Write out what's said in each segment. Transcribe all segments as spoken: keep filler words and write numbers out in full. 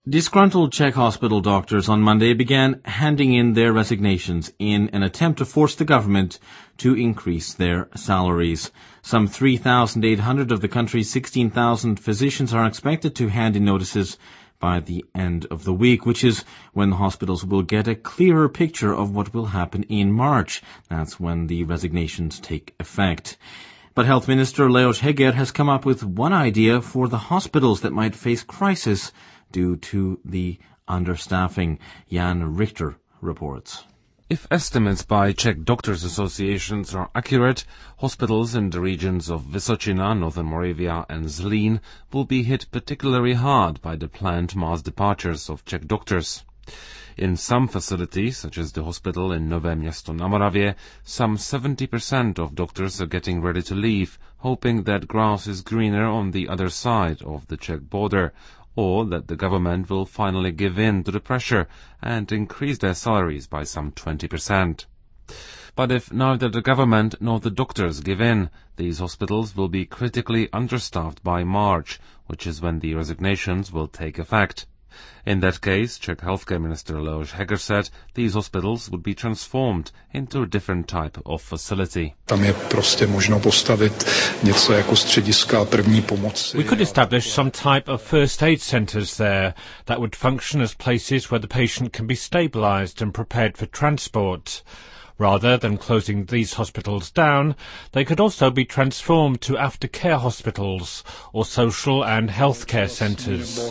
Disgruntled Czech hospital doctors on Monday began handing in their resignations in an attempt to force the government to increase their salaries. Some three thousand eight hundred of the country's sixteen thousand physicians are expected to hand in notices by the end of the week, which is when the hospitals will get a clearer picture of what will happen in March. That's when the resignations take effect. But Health Minister Leoš Heger has come up with one idea for the hospitals that might face crisis due to the understaffing. Jan Richter reports. If estimates by Czech doctors' associations are accurate, hospitals in the regions of Vysočina, Northern Moravia and Zlín will be hit particularly hard by the planned mass departures of Czech doctors. In some facilities, such as the hospital in Nové Město na Moravě, some seventy percent of doctors are getting ready to leave, hoping that grass is greener on the other side of the Czech border, or that the government will finally give in to the pressure and increase their salaries by some twenty percent. But if neither the government nor the doctors give in, these hospitals will be critically understaffed by March, which is when the resignations will take effect. In that case, Czech Healthcare Minister Leoš Heger said these hospitals would be transformed into a different type of facility. Tam je prostě možno postavit něco jako střediska první pomoci. We could establish some type of first aid centres there that would function as places where the patient can be stabilised and prepared for transport. Rather than closing these hospitals down, they could also be transformed to aftercare hospitals or social and healthcare centres.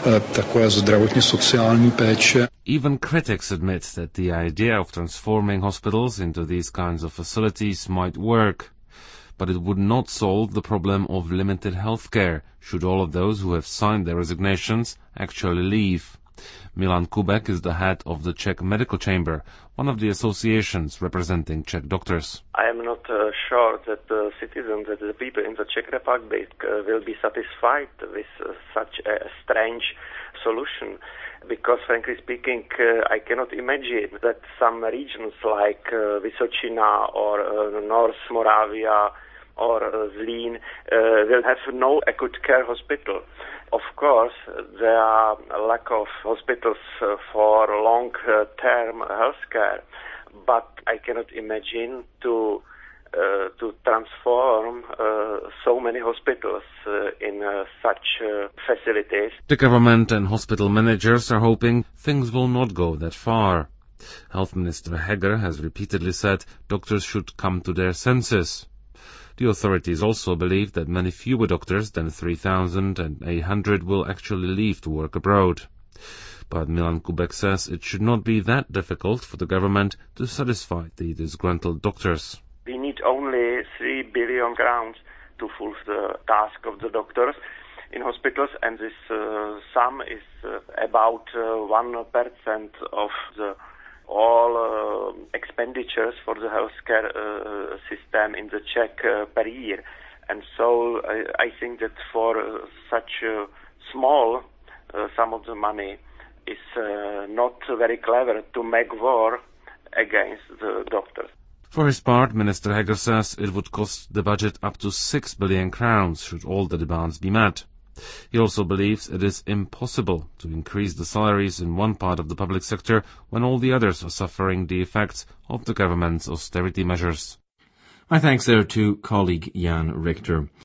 Even critics admit that the idea of transforming hospitals into these kinds of facilities might work, but it would not solve the problem of limited healthcare should all of those who have signed their resignations actually leave. Milan Kubek is the head of the Czech Medical Chamber, one of the associations representing Czech doctors. I am not uh, sure that the citizens, that the people in the Czech Republic uh, will be satisfied with uh, such a strange solution, because frankly speaking, uh, I cannot imagine that some regions like uh, Vysočina or uh, North Moravia or uh, Zlín uh, will have no acute care hospital. Of course, there are a lack of hospitals uh, for long-term health care, but I cannot imagine to uh, to transform uh, so many hospitals uh, in uh, such uh, facilities. The government and hospital managers are hoping things will not go that far. Health Minister Heger has repeatedly said doctors should come to their senses. The authorities also believe that many fewer doctors than three thousand eight hundred will actually leave to work abroad. But Milan Kubek says it should not be that difficult for the government to satisfy the disgruntled doctors. We need only three billion crowns to fulfill the task of the doctors in hospitals, and this uh, sum is uh, about uh, one percent of the all uh, expenditures for the healthcare uh, system in the Czech uh, per year. And so I, I think that for uh, such a small uh, sum of the money is uh, not very clever to make war against the doctors. For his part, Minister Heger says it would cost the budget up to six billion crowns should all the demands be met. He also believes it is impossible to increase the salaries in one part of the public sector when all the others are suffering the effects of the government's austerity measures. My thanks there to colleague Jan Richter.